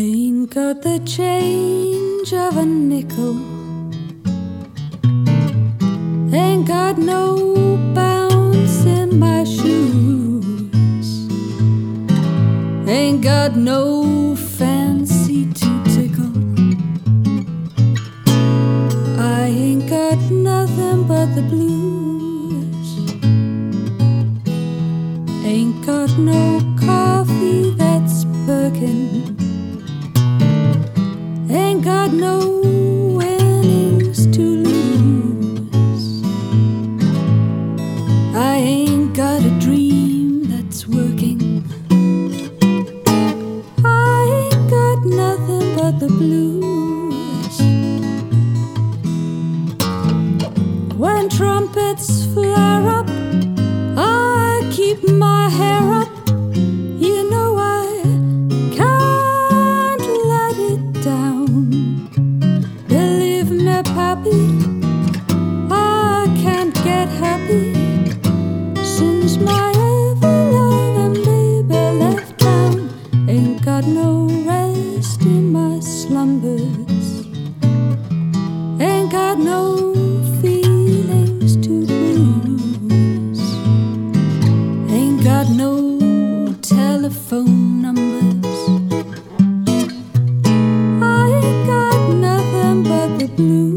Ain't got the change of a nickel, ain't got no bounce in my shoes, ain't got no fancy to tickle. I ain't got nothing but the blues, ain't got no coffee that's Birkin, ain't got no winnings to lose. I ain't got a dream that's working, I ain't got nothing but the blues. When trumpets flare up, I keep my hair up. You know I can't let it down. Believe me, papi, I can't get happy since my ever-loving baby left town. Ain't got no rest in my slumbers, ain't got no feelings to lose, ain't got no telephone numbers, I ain't got nothing but the blues.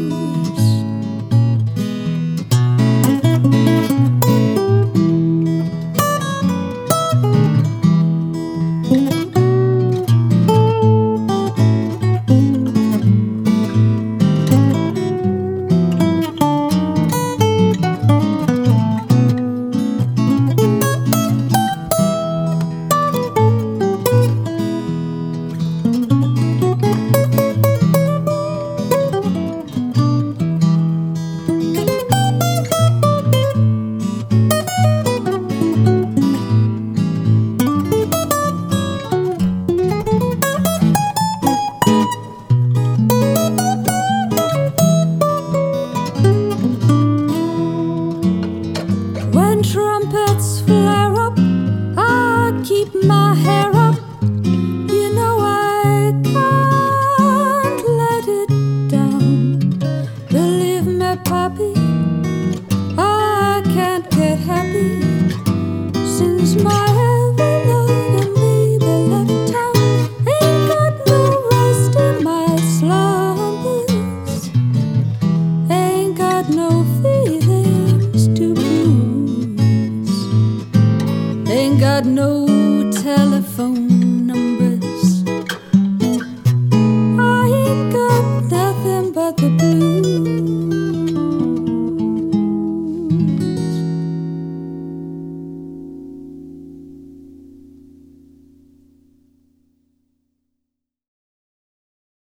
When trumpets flare up, I keep my hair up. You know I can't let it down. Believe me, papi, I can't get happy since my ever-loving baby left town. Ain't got no rest in my slumbers, ain't got no feelings to lose, ain't got no